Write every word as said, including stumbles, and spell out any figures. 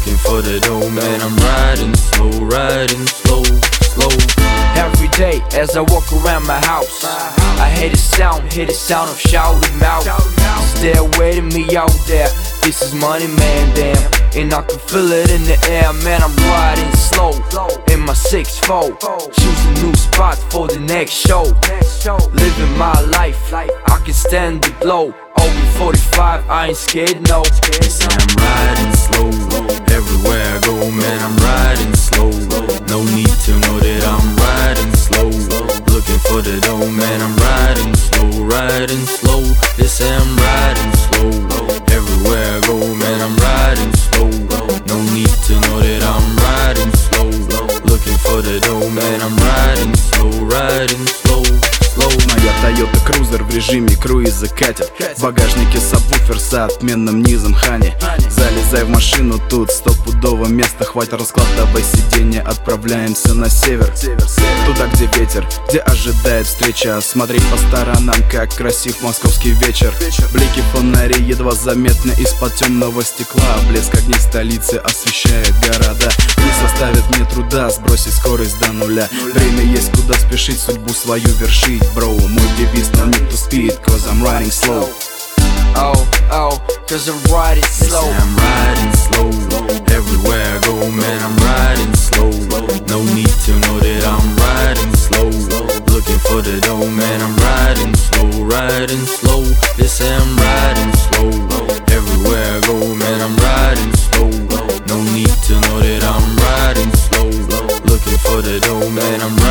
looking for the dough, man. I'm riding slow, riding slow, slow. Every day as I walk around my house, I hear the sound, hear the sound of shouting mouth. Stay waiting me out there, this is money, man, damn. And I can feel it in the air, man. I'm riding slow in my six four, choose a new spot for the next show. Living my life, I can stand the blow. Over forty-five, I ain't scared, no. Yes, I'm riding slow, everywhere I go, man. I'm riding slow. No need to know that I'm riding slow, looking for the dough, man. I'm riding slow, riding slow. Yes, I'm riding slow, everywhere I go, man. I'm riding slow. No need to know that I'm riding slow, looking for the dough, man. I'm riding slow, riding slow. Моя Toyota Cruiser в режиме круиза катит. В багажнике сабвуфер с отменным низом Хани. Залезай в машину, тут стопудово место. Хватит, раскладывай сиденье, отправляемся на север. Туда, где ветер, где ожидает встреча. Смотреть по сторонам, как красив московский вечер. Блики фонарей едва заметны из-под темного стекла. Блеск огней столицы освещает города. Не составит мне труда сбросить скорость до нуля. Время есть куда спешить, судьбу свою вершить. Bro, мой девиз, no need to speed, cause I'm riding slow. Oh, oh, cause I'm riding slow. Yes, I'm riding slow, everywhere I go, man. I'm riding slow. No need to know that I'm riding slow, looking for the dough, man. I'm riding slow, riding slow. Yes, I'm riding slow, everywhere I go, man. I'm riding slow. No need to know that I'm riding slow, looking for the dough, man. I'm